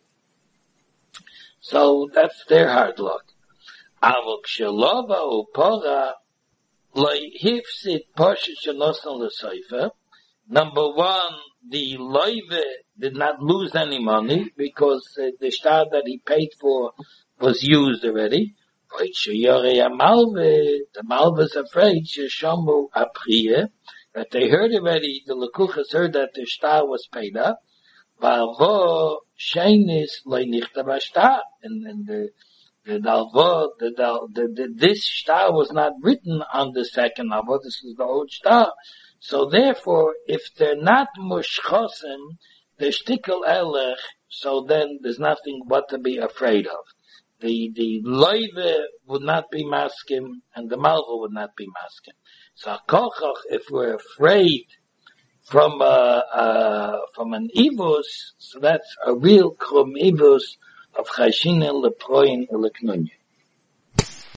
So that's their hard luck. Avok shelova upora loy hifsit poshet shenosan l'soifer. Number one, the loive did not lose any money because uh, the shtar that he paid for was used already. The Malva is afraid that they heard already, the Lekuchas heard that the shtar was paid up. And, and the the dalva, the, the, the, this shtar was not written on the second alva, this is the old shtar. So therefore, if they're not mushchosim, they're shtikel elech, so then there's nothing what to be afraid of. The, the loive would not be maskim, and the malva would not be maskim. So kochach, if we're afraid from, uh, uh, from an ivus, so that's a real krum ivus of chashinin leproin leknunye.